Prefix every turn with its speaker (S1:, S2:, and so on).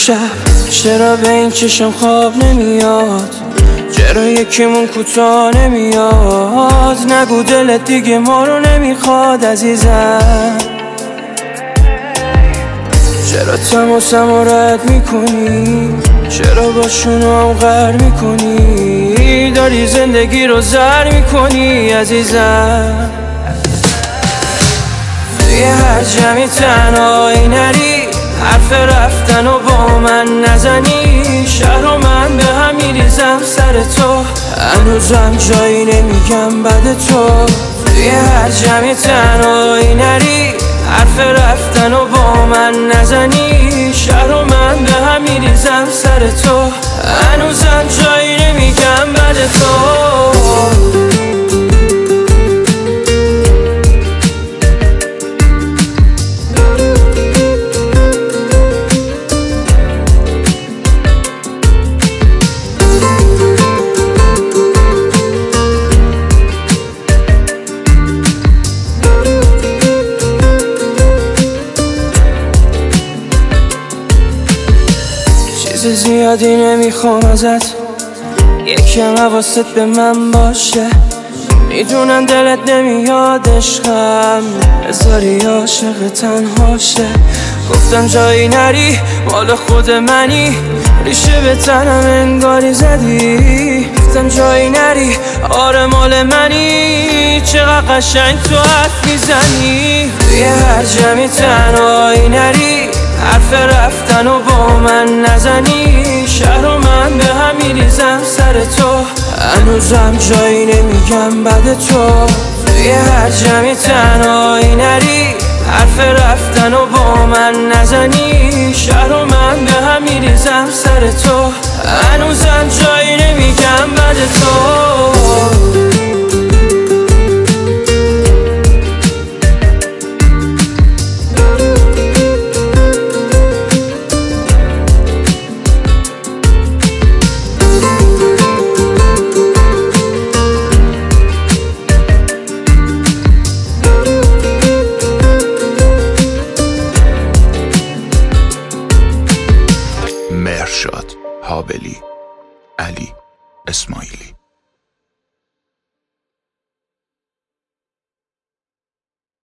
S1: شب چرا به این چشم خواب نمیاد؟ چرا یکیمون کوتاه نمیاد؟ نگو دلت دیگه ما رو نمیخواد عزیزم. چرا تماسم رد میکنی؟ چرا باشونو هم غر میکنی؟ داری زندگی رو زر میکنی عزیزم. توی هر جمعی تنهایی نری، حرف رفتن و با من نزنی. شهر و من به هم میریزم سر تو، هنوزم جایی نمیگم بد تو. توی هر جمعی تنهایی نری، حرف رفتن و با من نزنی. شهر و من به هم میریزم سر تو، هنوزم جایی نمیگم بد تو. زیادی نمیخوام ازت، یکم حواست به من باشه. میدونم دلت نمیاد عشقم، بذاری عاشق تنهاشه. گفتم جایی نری، مال خود منی، ریشه به تنم انگاری زدی. گفتم جایی نری، آره مال منی، چقدر قشنگ تو حرف میزنی. توی هر جمعی تنهایی نری، حرف رفتن و با من نزنی. شهر و من به هم میریزم سر تو، هنوزم جایی نمیگم بد تو. توی هر جمعی تنهایی نری، حرف رفتن و با من نزنی. شهر و من به هم میریزم سر تو، هنوزم جایی نمیگم بد تو.
S2: مرشاد حابلی، علی اسماعیلی.